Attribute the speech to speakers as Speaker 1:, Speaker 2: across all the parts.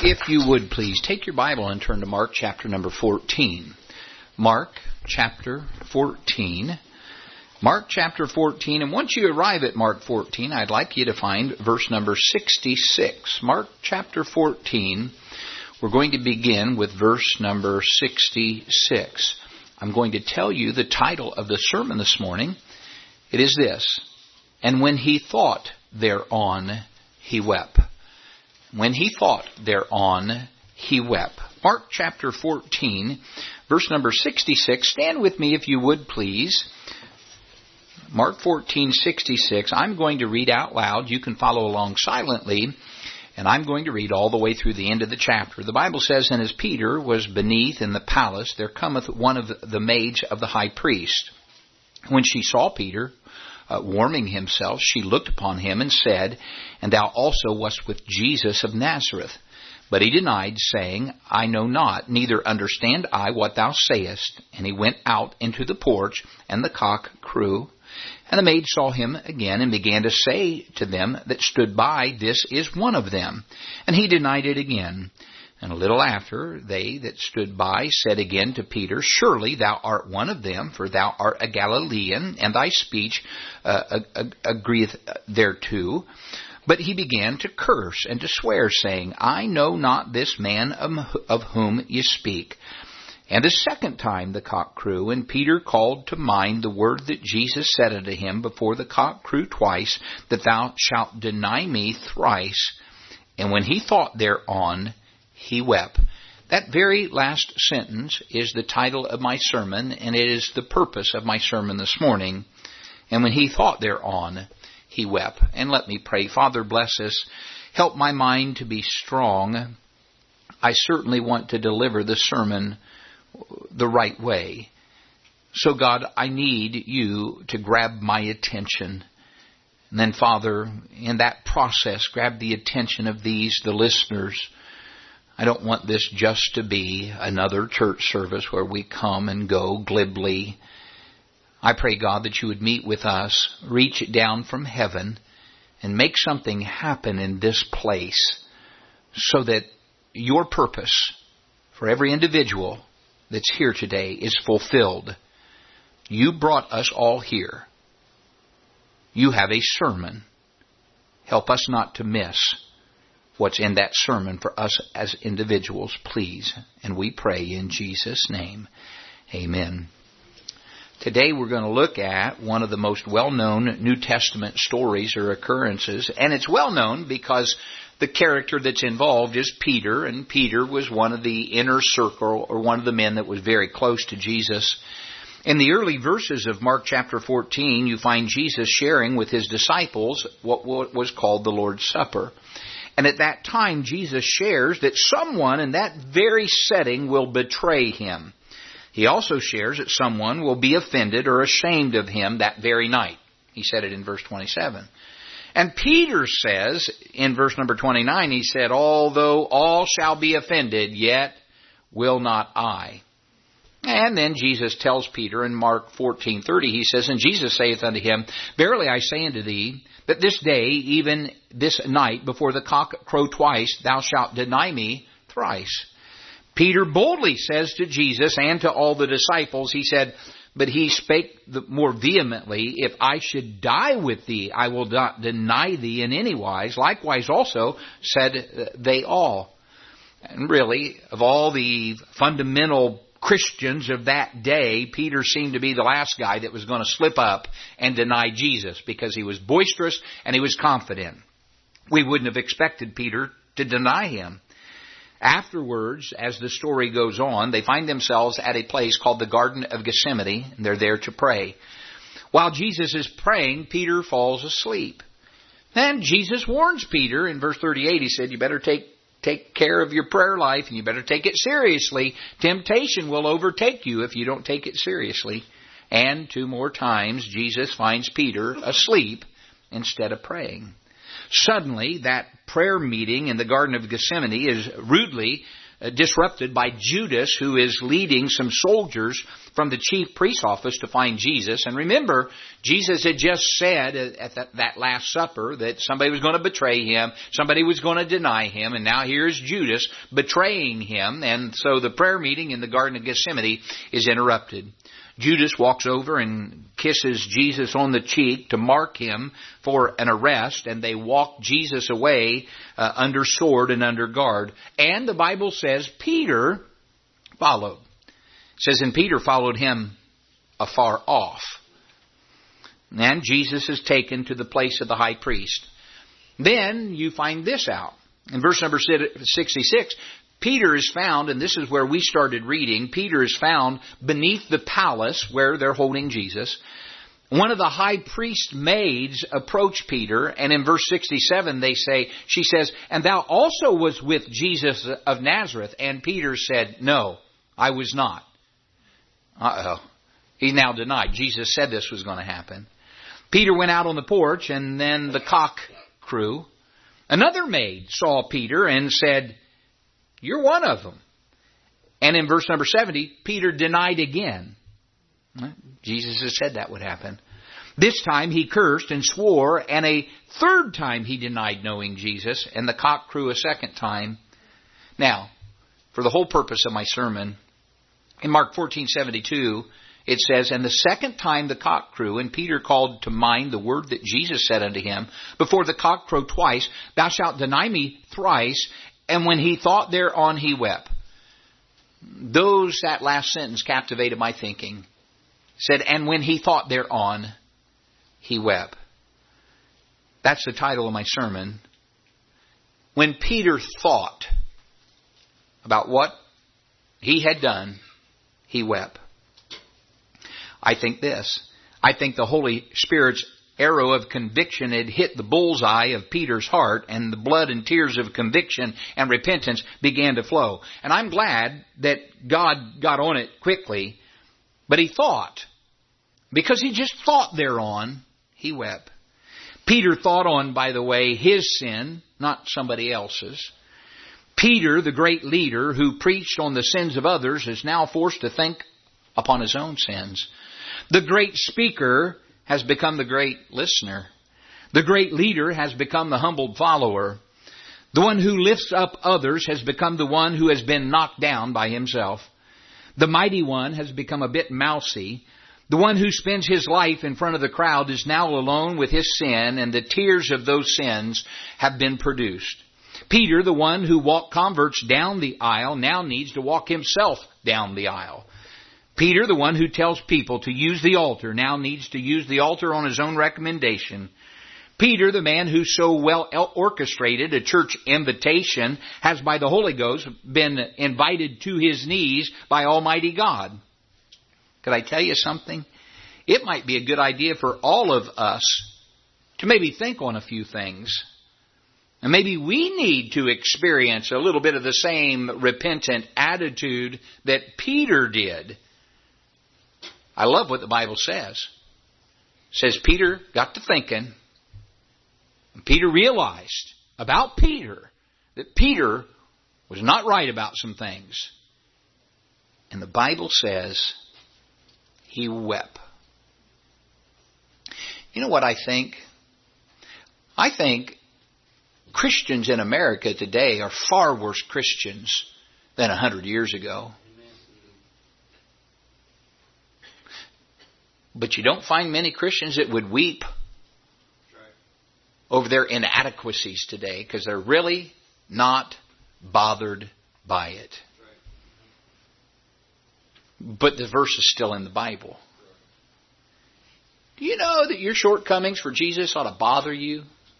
Speaker 1: If you would please take your Bible and turn to Mark chapter number 14. Mark chapter 14. Mark chapter 14. And once you arrive at Mark 14, I'd like you to find verse number 66. Mark chapter 14. We're going to begin with verse number 66. I'm going to tell you the title of the sermon this morning. It is this: And when he thought thereon, he wept. When he thought thereon, he wept. Mark chapter 14, verse number 66. Stand with me if you would, please. Mark 14:66. I'm going to read out loud. You can follow along silently. And I'm going to read all the way through the end of the chapter. The Bible says, And as Peter was beneath in the palace, there cometh one of the maids of the high priest. When she saw Peter warming himself, she looked upon him and said, And thou also wast with Jesus of Nazareth. But he denied, saying, I know not, neither understand I what thou sayest. And he went out into the porch, and the cock crew. And the maid saw him again, and began to say to them that stood by, This is one of them. And he denied it again. And a little after, they that stood by said again to Peter, Surely thou art one of them, for thou art a Galilean, and thy speech agreeth thereto. But he began to curse and to swear, saying, I know not this man of whom ye speak. And a second time the cock crew, and Peter called to mind the word that Jesus said unto him before the cock crew twice, that thou shalt deny me thrice. And when he thought thereon, he wept. That very last sentence is the title of my sermon, and it is the purpose of my sermon this morning. And when he thought thereon, he wept. And let me pray. Father, bless us. Help my mind to be strong. I certainly want to deliver the sermon the right way. So God, I need you to grab my attention. And then, Father, in that process, grab the attention of the listeners. I don't want this just to be another church service where we come and go glibly. I pray, God, that you would meet with us, reach it down from heaven, and make something happen in this place so that your purpose for every individual that's here today is fulfilled. You brought us all here. You have a sermon. Help us not to miss what's in that sermon for us as individuals, please. And we pray in Jesus' name. Amen. Today we're going to look at one of the most well-known New Testament stories or occurrences. And it's well-known because the character that's involved is Peter. And Peter was one of the inner circle, or one of the men that was very close to Jesus. In the early verses of Mark chapter 14, you find Jesus sharing with his disciples what was called the Lord's Supper. And at that time, Jesus shares that someone in that very setting will betray him. He also shares that someone will be offended or ashamed of him that very night. He said it in verse 27. And Peter says, in verse number 29, he said, Although all shall be offended, yet will not I. And then Jesus tells Peter in Mark 14:30, he says, And Jesus saith unto him, Verily I say unto thee, that this day, even this night, before the cock crow twice, thou shalt deny me thrice. Peter boldly says to Jesus and to all the disciples, he said, But he spake more vehemently, If I should die with thee, I will not deny thee in any wise. Likewise also said they all. And really, of all the fundamental Christians of that day, Peter seemed to be the last guy that was going to slip up and deny Jesus, because he was boisterous and he was confident. We wouldn't have expected Peter to deny him. Afterwards, as the story goes on, they find themselves at a place called the Garden of Gethsemane, and they're there to pray. While Jesus is praying, Peter falls asleep. Then Jesus warns Peter in verse 38. He said, You better take care of your prayer life, and you better take it seriously. Temptation will overtake you if you don't take it seriously. And 2 more times, Jesus finds Peter asleep instead of praying. Suddenly, that prayer meeting in the Garden of Gethsemane is rudely disrupted by Judas, who is leading some soldiers from the chief priest's office to find Jesus. And remember, Jesus had just said at that Last Supper that somebody was going to betray Him, somebody was going to deny Him, and now here's Judas betraying Him. And so the prayer meeting in the Garden of Gethsemane is interrupted. Judas walks over and kisses Jesus on the cheek to mark him for an arrest, and they walk Jesus away under sword and under guard. And the Bible says Peter followed. It says, and Peter followed him afar off. And Jesus is taken to the place of the high priest. Then you find this out. In verse number 66, Peter is found, and this is where we started reading, Peter is found beneath the palace where they're holding Jesus. One of the high priest's maids approached Peter, and in verse 67 she says, and thou also was with Jesus of Nazareth. And Peter said, no, I was not. He now denied. Jesus said this was going to happen. Peter went out on the porch, and then the cock crew. Another maid saw Peter and said, you're one of them. And in verse number 70, Peter denied again. Jesus has said that would happen. This time he cursed and swore, and a third time he denied knowing Jesus, and the cock crew a second time. Now, for the whole purpose of my sermon, in Mark 14:72, it says, and the second time the cock crew, and Peter called to mind the word that Jesus said unto him, before the cock crow twice, thou shalt deny me thrice. And when he thought thereon, he wept. That last sentence captivated my thinking. Said, and when he thought thereon, he wept. That's the title of my sermon. When Peter thought about what he had done, he wept. I think the Holy Spirit's arrow of conviction had hit the bullseye of Peter's heart, and the blood and tears of conviction and repentance began to flow. And I'm glad that God got on it quickly, but he thought. Because he just thought thereon, he wept. Peter thought on, by the way, his sin, not somebody else's. Peter, the great leader who preached on the sins of others, is now forced to think upon his own sins. The great speaker has become the great listener. The great leader has become the humbled follower. The one who lifts up others has become the one who has been knocked down by himself. The mighty one has become a bit mousy. The one who spends his life in front of the crowd is now alone with his sin, and the tears of those sins have been produced. Peter, the one who walked converts down the aisle, now needs to walk himself down the aisle. Peter, the one who tells people to use the altar, now needs to use the altar on his own recommendation. Peter, the man who so well orchestrated a church invitation, has by the Holy Ghost been invited to his knees by Almighty God. Could I tell you something? It might be a good idea for all of us to maybe think on a few things. And maybe we need to experience a little bit of the same repentant attitude that Peter did. I love what the Bible says. It says Peter got to thinking. And Peter realized about Peter that Peter was not right about some things. And the Bible says he wept. You know what I think? I think Christians in America today are far worse Christians than 100 years ago. But you don't find many Christians that would weep over their inadequacies today because they're really not bothered by it. But the verse is still in the Bible. Do you know that your shortcomings for Jesus ought to bother you?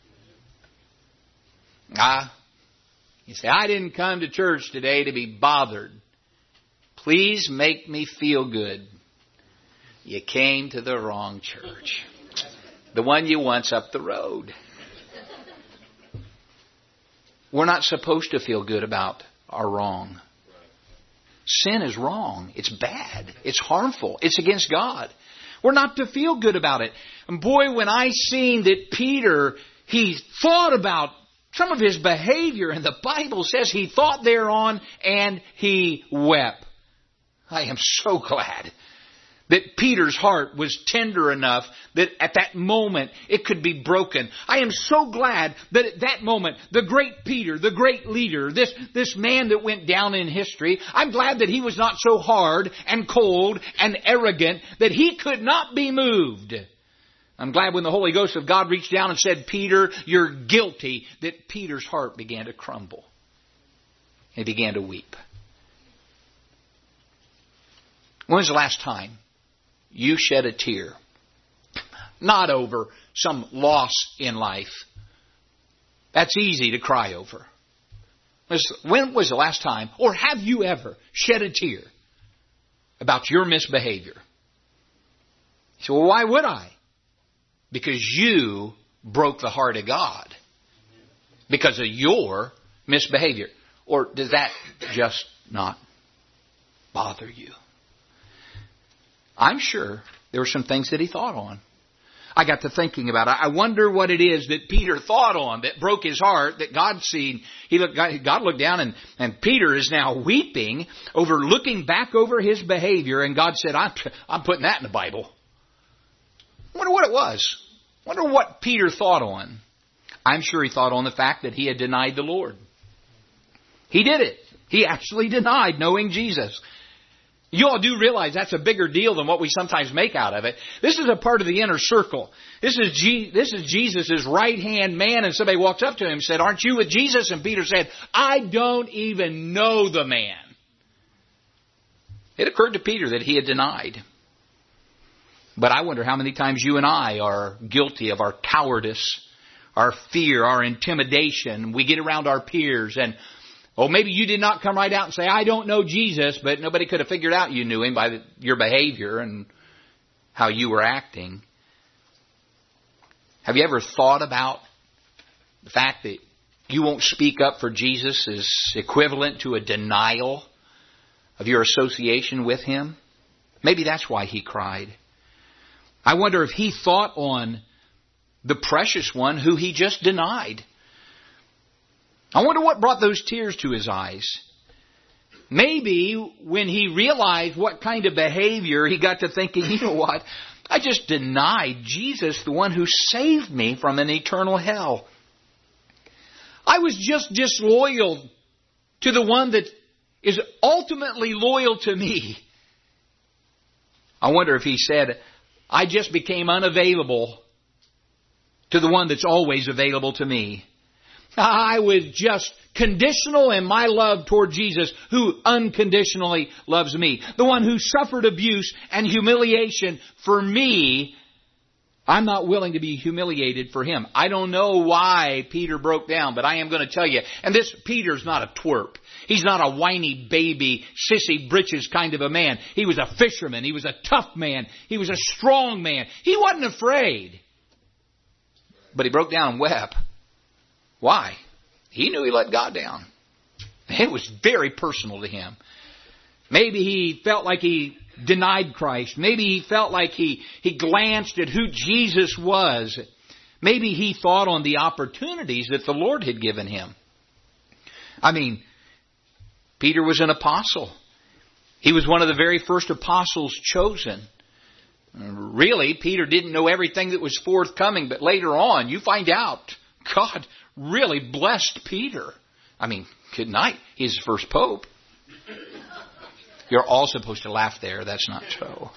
Speaker 1: You say, I didn't come to church today to be bothered. Please make me feel good. You came to the wrong church. The one you want's up the road. We're not supposed to feel good about our wrong. Sin is wrong. It's bad. It's harmful. It's against God. We're not to feel good about it. And boy, when I seen that Peter, he thought about some of his behavior, and the Bible says he thought thereon and he wept. I am so glad that Peter's heart was tender enough that at that moment it could be broken. I am so glad that at that moment, the great Peter, the great leader, this man that went down in history, I'm glad that he was not so hard and cold and arrogant that he could not be moved. I'm glad when the Holy Ghost of God reached down and said, Peter, you're guilty, that Peter's heart began to crumble. He began to weep. When was the last time you shed a tear? Not over some loss in life. That's easy to cry over. When was the last time, or have you ever shed a tear about your misbehavior? So, well, why would I? Because you broke the heart of God. Because of your misbehavior. Or does that just not bother you? I'm sure there were some things that he thought on. I got to thinking about it. I wonder what it is that Peter thought on that broke his heart, that God seen. God looked down and Peter is now weeping over looking back over his behavior, and God said, I'm putting that in the Bible. I wonder what it was. I wonder what Peter thought on. I'm sure he thought on the fact that he had denied the Lord. He did it. He actually denied knowing Jesus. You all do realize that's a bigger deal than what we sometimes make out of it. This is a part of the inner circle. This is Jesus' right-hand man, and somebody walks up to him and said, aren't you with Jesus? And Peter said, I don't even know the man. It occurred to Peter that he had denied. But I wonder how many times you and I are guilty of our cowardice, our fear, our intimidation. We get around our peers and, oh, maybe you did not come right out and say, I don't know Jesus, but nobody could have figured out you knew him by your behavior and how you were acting. Have you ever thought about the fact that you won't speak up for Jesus is equivalent to a denial of your association with him? Maybe that's why he cried. I wonder if he thought on the precious one who he just denied. I wonder what brought those tears to his eyes. Maybe when he realized what kind of behavior, he got to thinking, you know what? I just denied Jesus, the one who saved me from an eternal hell. I was just disloyal to the one that is ultimately loyal to me. I wonder if he said, I just became unavailable to the one that's always available to me. I was just conditional in my love toward Jesus, who unconditionally loves me. The one who suffered abuse and humiliation for me. I'm not willing to be humiliated for him. I don't know why Peter broke down, but I am going to tell you. And this Peter's not a twerp. He's not a whiny baby, sissy britches kind of a man. He was a fisherman. He was a tough man. He was a strong man. He wasn't afraid. But he broke down and wept. Why? He knew he let God down. It was very personal to him. Maybe he felt like he denied Christ. Maybe he felt like he glanced at who Jesus was. Maybe he thought on the opportunities that the Lord had given him. I mean, Peter was an apostle. He was one of the very first apostles chosen. Really, Peter didn't know everything that was forthcoming, but later on you find out God really blessed Peter. I mean, good night. He's the first pope. You're all supposed to laugh there. That's not so.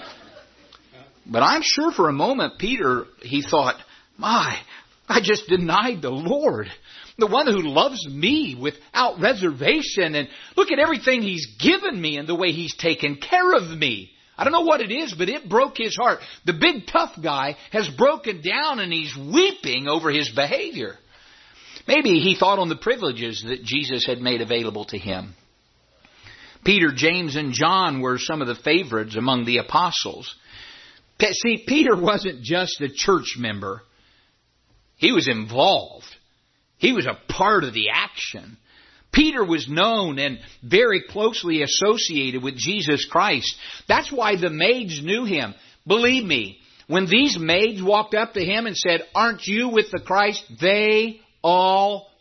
Speaker 1: But I'm sure for a moment, Peter, he thought, I just denied the Lord, the one who loves me without reservation. And look at everything he's given me and the way he's taken care of me. I don't know what it is, but it broke his heart. The big tough guy has broken down and he's weeping over his behavior. Maybe he thought on the privileges that Jesus had made available to him. Peter, James, and John were some of the favorites among the apostles. See, Peter wasn't just a church member. He was involved. He was a part of the action. Peter was known and very closely associated with Jesus Christ. That's why the maids knew him. Believe me, when these maids walked up to him and said, "Aren't you with the Christ?" they all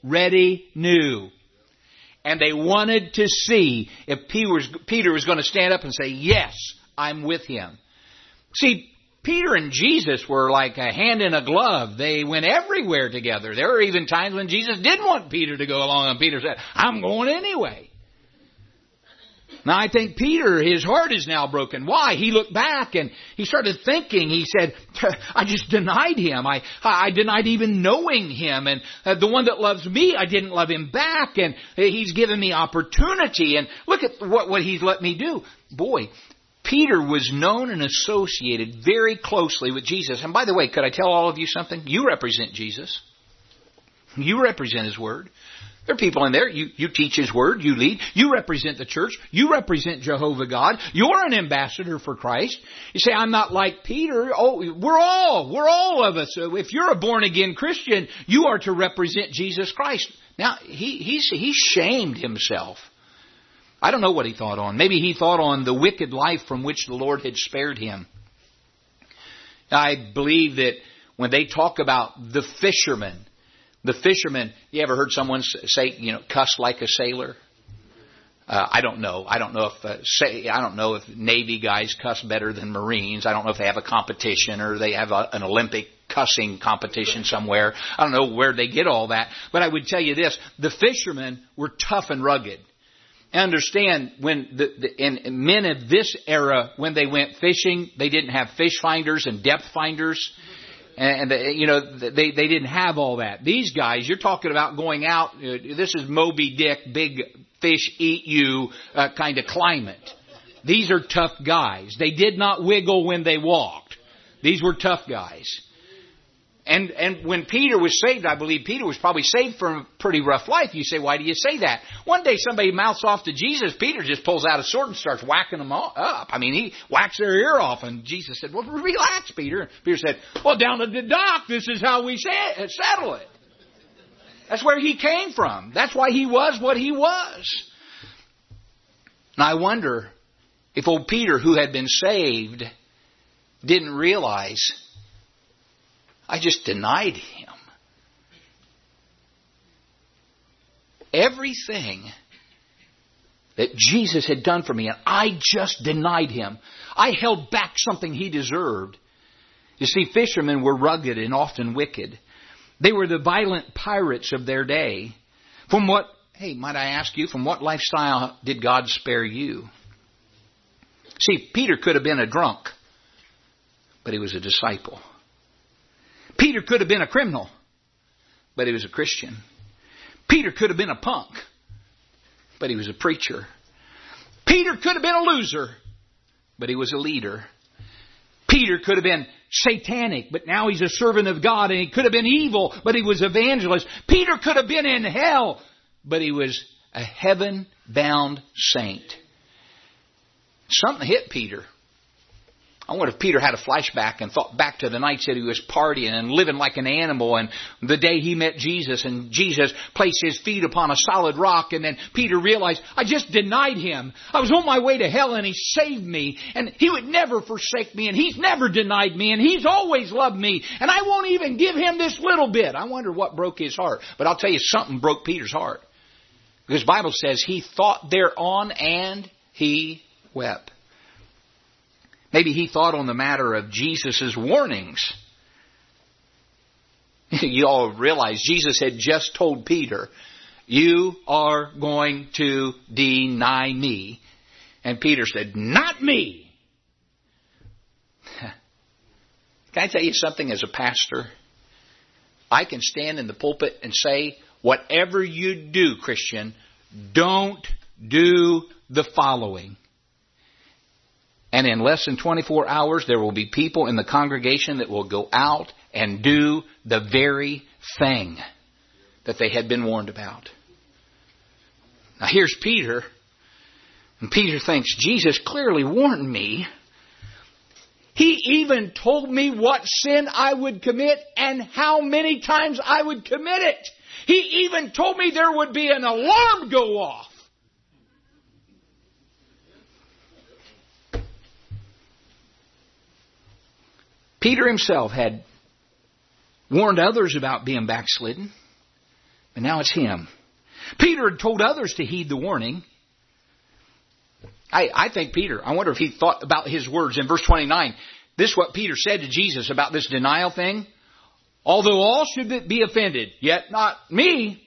Speaker 1: already knew. And they wanted to see if Peter was going to stand up and say, yes, I'm with him. See, Peter and Jesus were like a hand in a glove. They went everywhere together. There were even times when Jesus didn't want Peter to go along, and Peter said, I'm going anyway. Now I think Peter, his heart is now broken. Why? He looked back and he started thinking. He said, I just denied him. I denied even knowing him. And the one that loves me, I didn't love him back. And he's given me opportunity. And look at what he's let me do. Boy, Peter was known and associated very closely with Jesus. And by the way, could I tell all of you something? You represent Jesus. You represent His Word. There are people in there. You teach His Word. You lead. You represent the church. You represent Jehovah God. You're an ambassador for Christ. You say, I'm not like Peter. Oh, we're all of us. If you're a born-again Christian, you are to represent Jesus Christ. Now, he shamed himself. I don't know what he thought on. Maybe he thought on the wicked life from which the Lord had spared him. I believe that when they talk about the fishermen, you ever heard someone say, cuss like a sailor? I don't know. I don't know if Navy guys cuss better than Marines. I don't know if they have a competition or they have an Olympic cussing competition somewhere. I don't know where they get all that. But I would tell you this: the fishermen were tough and rugged. Understand, when men of this era, when they went fishing, they didn't have fish finders and depth finders. And they didn't have all that. These guys, you're talking about going out. This is Moby Dick, big fish eat you kind of climate. These are tough guys. They did not wiggle when they walked. These were tough guys. And when Peter was saved, I believe Peter was probably saved from a pretty rough life. You say, why do you say that? One day somebody mouths off to Jesus. Peter just pulls out a sword and starts whacking them up. I mean, he whacks their ear off. And Jesus said, well, relax, Peter. And Peter said, well, down at the dock, this is how we settle it. That's where he came from. That's why he was what he was. And I wonder if old Peter, who had been saved, didn't realize, I just denied him. Everything that Jesus had done for me, and I just denied him. I held back something he deserved. You see, fishermen were rugged and often wicked. They were the violent pirates of their day. Might I ask you, from what lifestyle did God spare you? See, Peter could have been a drunk, but he was a disciple. Peter could have been a criminal, but he was a Christian. Peter could have been a punk, but he was a preacher. Peter could have been a loser, but he was a leader. Peter could have been satanic, but now he's a servant of God. And he could have been evil, but he was evangelist. Peter could have been in hell, but he was a heaven-bound saint. Something hit Peter. I wonder if Peter had a flashback and thought back to the nights that he was partying and living like an animal, and the day he met Jesus and Jesus placed his feet upon a solid rock, and then Peter realized, I just denied him. I was on my way to hell and he saved me, and he would never forsake me, and he's never denied me, and he's always loved me, and I won't even give him this little bit. I wonder what broke his heart. But I'll tell you, something broke Peter's heart. Because the Bible says he thought thereon and he wept. Maybe he thought on the matter of Jesus' warnings. You all realize Jesus had just told Peter, you are going to deny me. And Peter said, not me. Can I tell you something as a pastor? I can stand in the pulpit and say, whatever you do, Christian, don't do the following. And in less than 24 hours, there will be people in the congregation that will go out and do the very thing that they had been warned about. Now here's Peter. And Peter thinks, Jesus clearly warned me. He even told me what sin I would commit and how many times I would commit it. He even told me there would be an alarm go off. Peter himself had warned others about being backslidden. And now it's him. Peter had told others to heed the warning. I think Peter, I wonder if he thought about his words in verse 29. This is what Peter said to Jesus about this denial thing. Although all should be offended, yet not me.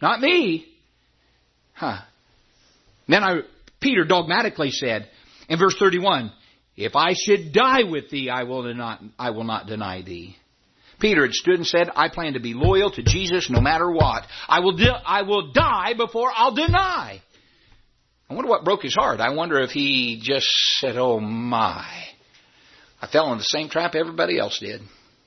Speaker 1: Then Peter dogmatically said in verse 31, if I should die with thee, I will not deny thee. Peter had stood and said, I plan to be loyal to Jesus no matter what. I will die before I'll deny. I wonder what broke his heart. I wonder if he just said, oh my, I fell in the same trap everybody else did.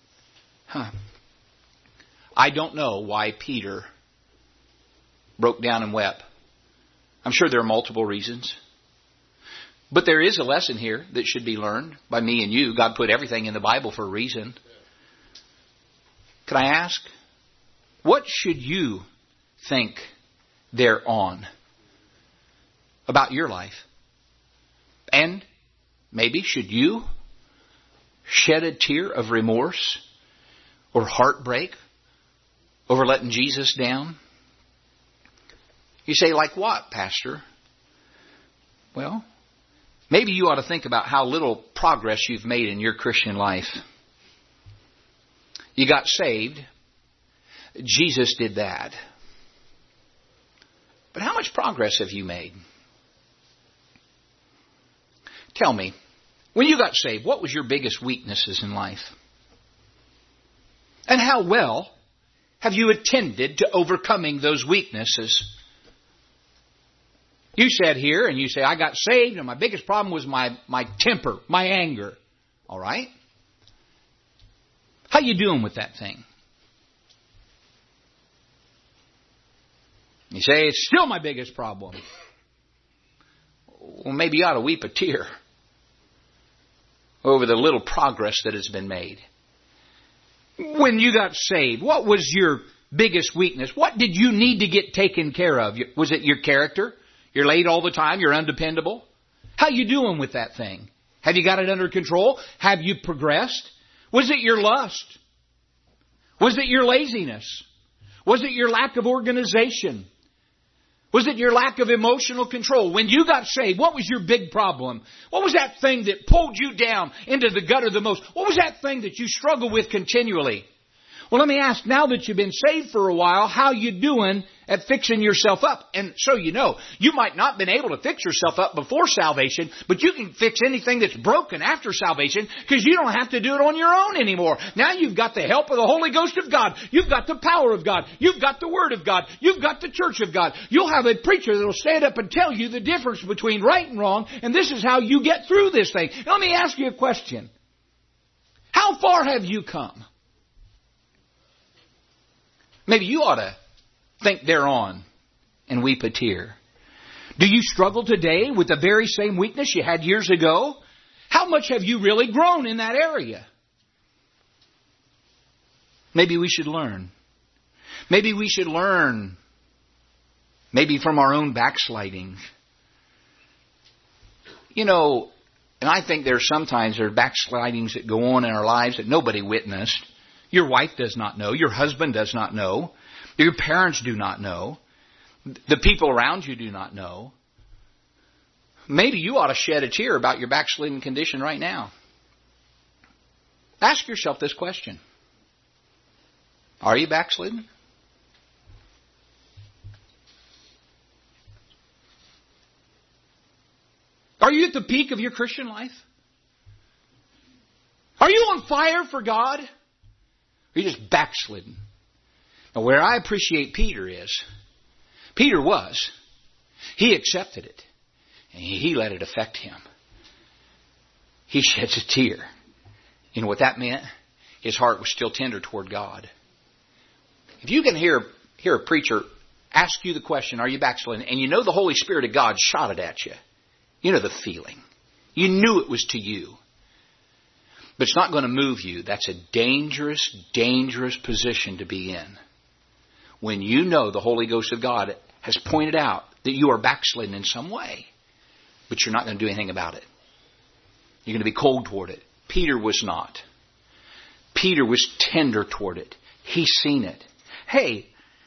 Speaker 1: I don't know why Peter broke down and wept. I'm sure there are multiple reasons. But there is a lesson here that should be learned by me and you. God put everything in the Bible for a reason. Can I ask, what should you think thereon about your life? And maybe should you shed a tear of remorse or heartbreak over letting Jesus down? You say, like what, Pastor? Well, maybe you ought to think about how little progress you've made in your Christian life. You got saved. Jesus did that. But how much progress have you made? Tell me, when you got saved, what was your biggest weaknesses in life? And how well have you attended to overcoming those weaknesses? You sat here and you say, I got saved and my biggest problem was my temper, my anger. All right? How you doing with that thing? You say, it's still my biggest problem. Well, maybe you ought to weep a tear over the little progress that has been made. When you got saved, what was your biggest weakness? What did you need to get taken care of? Was it your character? You're late all the time. You're undependable. How you doing with that thing? Have you got it under control? Have you progressed? Was it your lust? Was it your laziness? Was it your lack of organization? Was it your lack of emotional control? When you got saved, what was your big problem? What was that thing that pulled you down into the gutter the most? What was that thing that you struggled with continually? Well, let me ask, now that you've been saved for a while, how you doing at fixing yourself up? And so you know, you might not have been able to fix yourself up before salvation, but you can fix anything that's broken after salvation because you don't have to do it on your own anymore. Now you've got the help of the Holy Ghost of God. You've got the power of God. You've got the Word of God. You've got the church of God. You'll have a preacher that will stand up and tell you the difference between right and wrong, and this is how you get through this thing. Now, let me ask you a question. How far have you come? Maybe you ought to think thereon and weep a tear. Do you struggle today with the very same weakness you had years ago? How much have you really grown in that area? Maybe we should learn. Maybe we should learn maybe from our own backslidings. You know, and I think there are backslidings that go on in our lives that nobody witnessed. Your wife does not know. Your husband does not know. Your parents do not know. The people around you do not know. Maybe you ought to shed a tear about your backslidden condition right now. Ask yourself this question. Are you backslidden? Are you at the peak of your Christian life? Are you on fire for God? Or are you just backslidden? Now, where I appreciate Peter is, Peter was. He accepted it. And he let it affect him. He sheds a tear. You know what that meant? His heart was still tender toward God. If you can hear a preacher ask you the question, are you backslidden? And you know the Holy Spirit of God shot it at you. You know the feeling. You knew it was to you. But it's not going to move you. That's a dangerous, dangerous position to be in. When you know the Holy Ghost of God has pointed out that you are backslidden in some way, but you're not going to do anything about it. You're going to be cold toward it. Peter was not. Peter was tender toward it. He's seen it. Hey,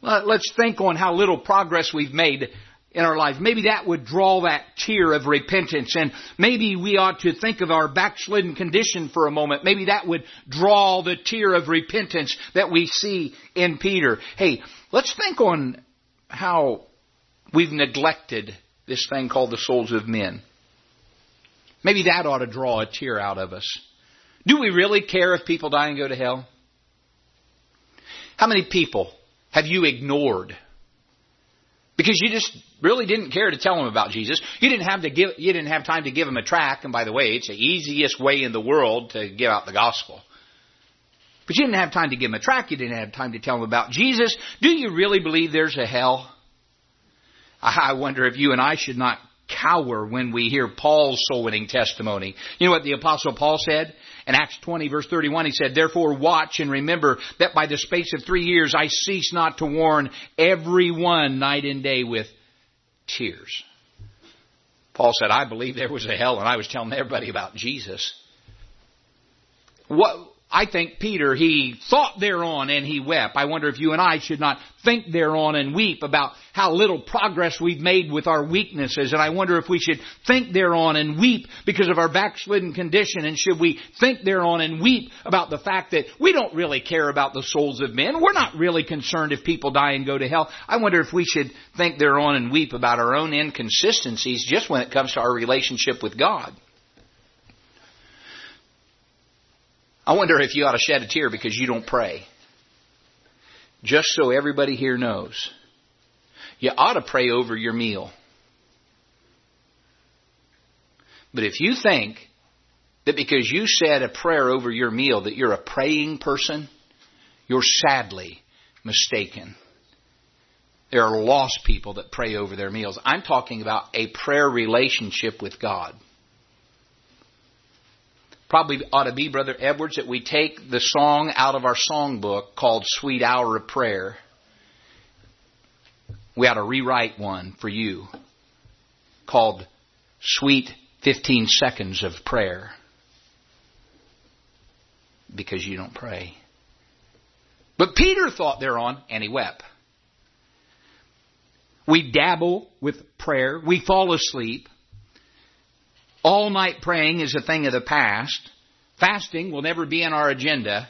Speaker 1: Let's think on how little progress we've made in our life. Maybe that would draw that tear of repentance. And maybe we ought to think of our backslidden condition for a moment. Maybe that would draw the tear of repentance that we see in Peter. Hey, let's think on how we've neglected this thing called the souls of men. Maybe that ought to draw a tear out of us. Do we really care if people die and go to hell? How many people have you ignored because you just really didn't care to tell them about Jesus? You didn't have time to give them a tract. And by the way, it's the easiest way in the world to give out the gospel. But you didn't have time to give them a tract. You didn't have time to tell them about Jesus. Do you really believe there's a hell? I wonder if you and I should not cower when we hear Paul's soul-winning testimony. You know what the Apostle Paul said? In Acts 20 verse 31, he said, "Therefore watch and remember that by the space of 3 years I cease not to warn everyone night and day with tears." Paul said, I believe there was a hell and I was telling everybody about Jesus. I think Peter, he thought thereon and he wept. I wonder if you and I should not think thereon and weep about how little progress we've made with our weaknesses. And I wonder if we should think thereon and weep because of our backslidden condition. And should we think thereon and weep about the fact that we don't really care about the souls of men. We're not really concerned if people die and go to hell. I wonder if we should think thereon and weep about our own inconsistencies just when it comes to our relationship with God. I wonder if you ought to shed a tear because you don't pray. Just so everybody here knows. You ought to pray over your meal. But if you think that because you said a prayer over your meal that you're a praying person, you're sadly mistaken. There are lost people that pray over their meals. I'm talking about a prayer relationship with God. Probably ought to be, Brother Edwards, that we take the song out of our songbook called Sweet Hour of Prayer. We ought to rewrite one for you called Sweet 15 Seconds of Prayer. Because you don't pray. But Peter thought thereon and he wept. We dabble with prayer. We fall asleep. All night praying is a thing of the past. Fasting will never be in our agenda.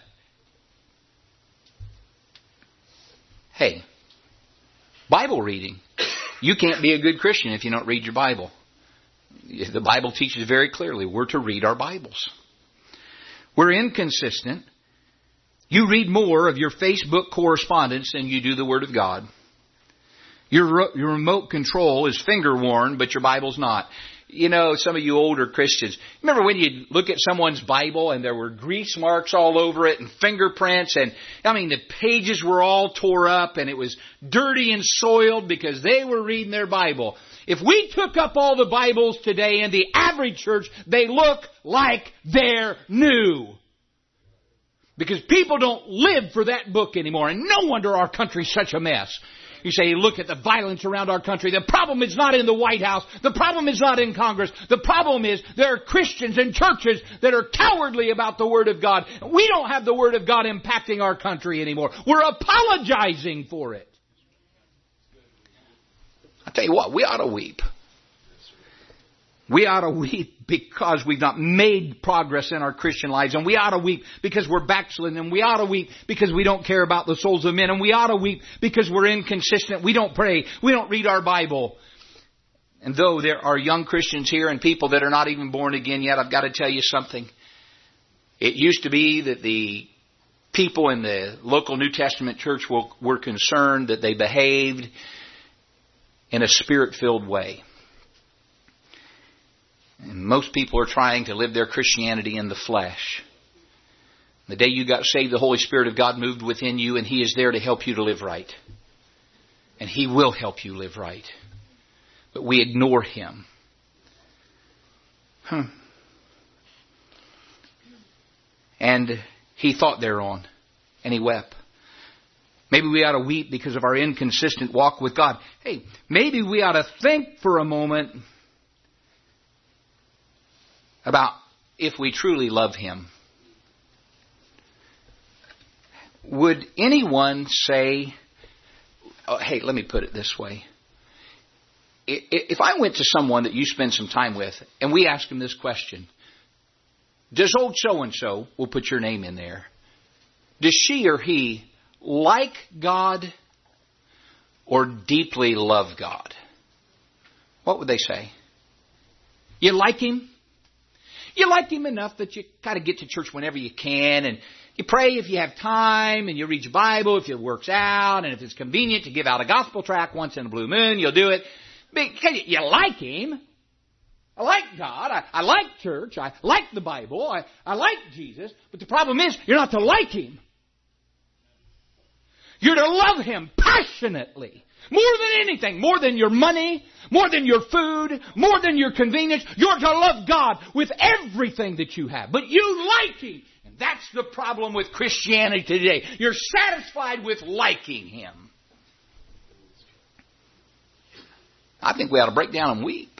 Speaker 1: Hey, Bible reading. You can't be a good Christian if you don't read your Bible. The Bible teaches very clearly we're to read our Bibles. We're inconsistent. You read more of your Facebook correspondence than you do the Word of God. Your remote control is finger worn, but your Bible's not. You know, some of you older Christians, remember when you look at someone's Bible and there were grease marks all over it and fingerprints and, the pages were all tore up and it was dirty and soiled because they were reading their Bible. If we took up all the Bibles today in the average church, they look like they're new. Because people don't live for that book anymore. And no wonder our country's such a mess. You say, look at the violence around our country. The problem is not in the White House. The problem is not in Congress. The problem is there are Christians and churches that are cowardly about the Word of God. We don't have the Word of God impacting our country anymore. We're apologizing for it. I'll tell you what, we ought to weep. We ought to weep because we've not made progress in our Christian lives. And we ought to weep because we're backslidden. And we ought to weep because we don't care about the souls of men. And we ought to weep because we're inconsistent. We don't pray. We don't read our Bible. And though there are young Christians here and people that are not even born again yet, I've got to tell you something. It used to be that the people in the local New Testament church were concerned that they behaved in a Spirit-filled way. And most people are trying to live their Christianity in the flesh. The day you got saved, the Holy Spirit of God moved within you, and He is there to help you to live right. And He will help you live right. But we ignore Him. And he thought thereon, and he wept. Maybe we ought to weep because of our inconsistent walk with God. Hey, maybe we ought to think for a moment about if we truly love Him. Would anyone say, hey, let me put it this way. If I went to someone that you spend some time with and we ask them this question, does old so-and-so, we'll put your name in there, does she or he like God or deeply love God? What would they say? You like Him? You like Him enough that you kind of get to church whenever you can, and you pray if you have time, and you read your Bible if it works out, and if it's convenient to give out a gospel tract once in a blue moon, you'll do it. Because you like Him. I like God. I like church. I like the Bible. I like Jesus. But the problem is, you're not to like Him. You're to love Him passionately. More than anything. More than your money. More than your food. More than your convenience. You're to love God with everything that you have. But you like Him. And that's the problem with Christianity today. You're satisfied with liking Him. I think we ought to break down and weep.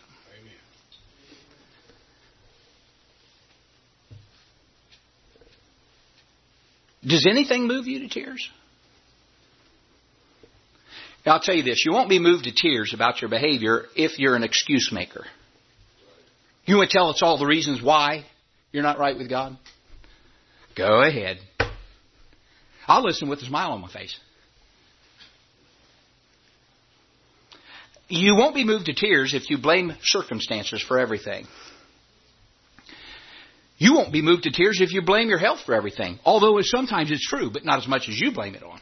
Speaker 1: Does anything move you to tears? Now, I'll tell you this. You won't be moved to tears about your behavior if you're an excuse maker. You want to tell us all the reasons why you're not right with God? Go ahead. I'll listen with a smile on my face. You won't be moved to tears if you blame circumstances for everything. You won't be moved to tears if you blame your health for everything. Although sometimes it's true, but not as much as you blame it on.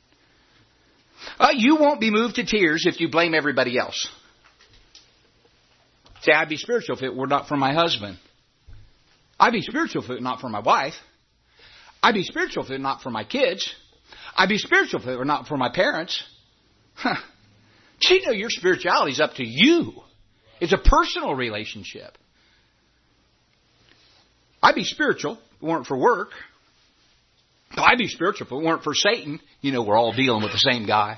Speaker 1: You won't be moved to tears if you blame everybody else. Say, I'd be spiritual if it were not for my husband. I'd be spiritual if it were not for my wife. I'd be spiritual if it were not for my kids. I'd be spiritual if it were not for my parents. Do you know your spirituality is up to you? It's a personal relationship. I'd be spiritual if it weren't for work. I'd be spiritual if it weren't for Satan. You know, we're all dealing with the same guy.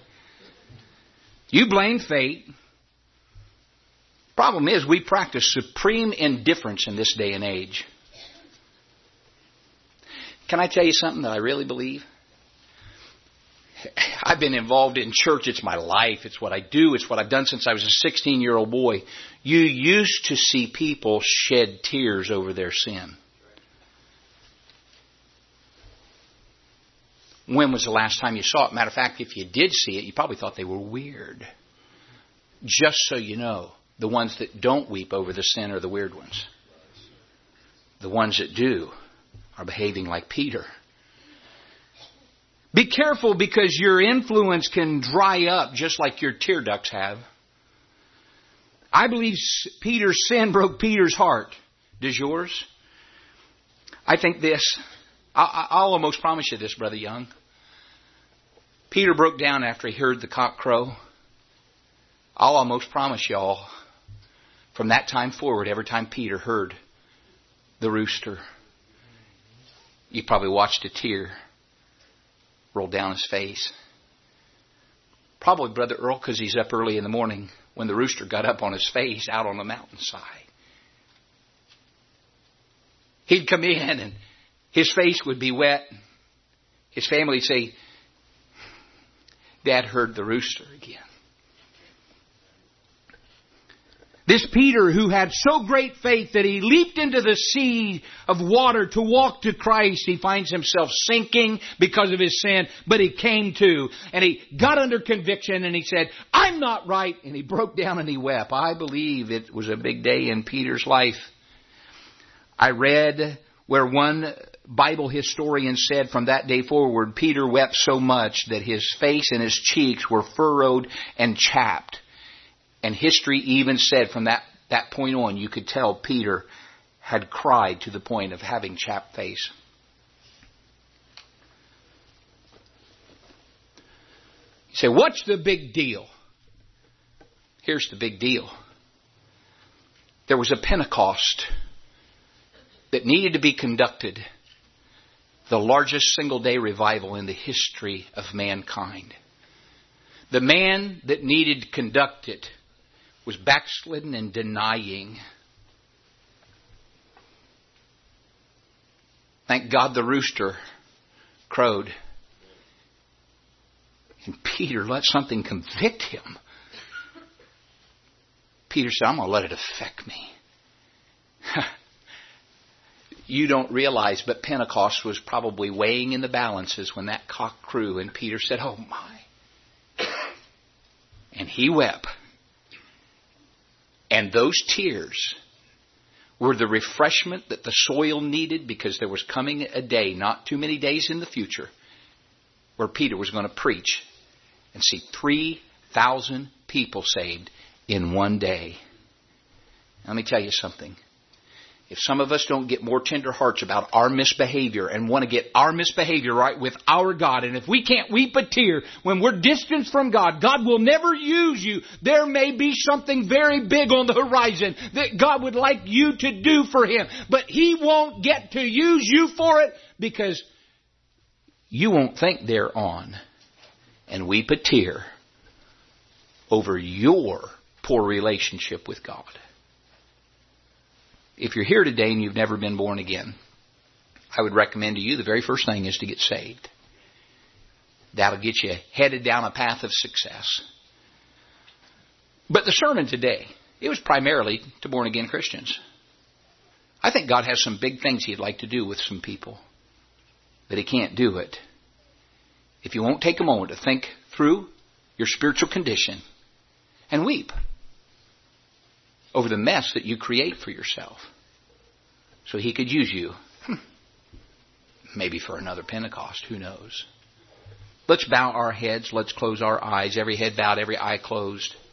Speaker 1: You blame fate. Problem is, we practice supreme indifference in this day and age. Can I tell you something that I really believe? I've been involved in church. It's my life. It's what I do. It's what I've done since I was a 16-year-old boy. You used to see people shed tears over their sin. When was the last time you saw it? Matter of fact, if you did see it, you probably thought they were weird. Just so you know, the ones that don't weep over the sin are the weird ones. The ones that do are behaving like Peter. Be careful, because your influence can dry up just like your tear ducts have. I believe Peter's sin broke Peter's heart. Does yours? I think this. I'll almost promise you this, Brother Young. Peter broke down after he heard the cock crow. I'll almost promise y'all, from that time forward, every time Peter heard the rooster, you probably watched a tear roll down his face. Probably Brother Earl, because he's up early in the morning when the rooster got up on his face out on the mountainside. He'd come in and his face would be wet. His family would say, Dad heard the rooster again. This Peter, who had so great faith that he leaped into the sea of water to walk to Christ, he finds himself sinking because of his sin, but he came to, and he got under conviction, and he said, I'm not right, and he broke down and he wept. I believe it was a big day in Peter's life. I read where one Bible historian said from that day forward, Peter wept so much that his face and his cheeks were furrowed and chapped. And history even said from that point on, you could tell Peter had cried to the point of having chapped face. You say, what's the big deal? Here's the big deal. There was a Pentecost that needed to be conducted, the largest single-day revival in the history of mankind. The man that needed to conduct it was backslidden and denying. Thank God the rooster crowed. And Peter let something convict him. Peter said, I'm going to let it affect me. You don't realize, but Pentecost was probably weighing in the balances when that cock crew, and Peter said, oh my. And he wept. And those tears were the refreshment that the soil needed, because there was coming a day, not too many days in the future, where Peter was going to preach and see 3,000 people saved in one day. Let me tell you something. If some of us don't get more tender hearts about our misbehavior and want to get our misbehavior right with our God, and if we can't weep a tear when we're distanced from God, God will never use you. There may be something very big on the horizon that God would like you to do for Him, but He won't get to use you for it because you won't think thereon and weep a tear over your poor relationship with God. If you're here today and you've never been born again, I would recommend to you the very first thing is to get saved. That'll get you headed down a path of success. But the sermon today, it was primarily to born-again Christians. I think God has some big things He'd like to do with some people, but He can't do it if you won't take a moment to think through your spiritual condition and weep over the mess that you create for yourself, so He could use you, maybe for another Pentecost, who knows. Let's bow our heads, let's close our eyes, every head bowed, every eye closed.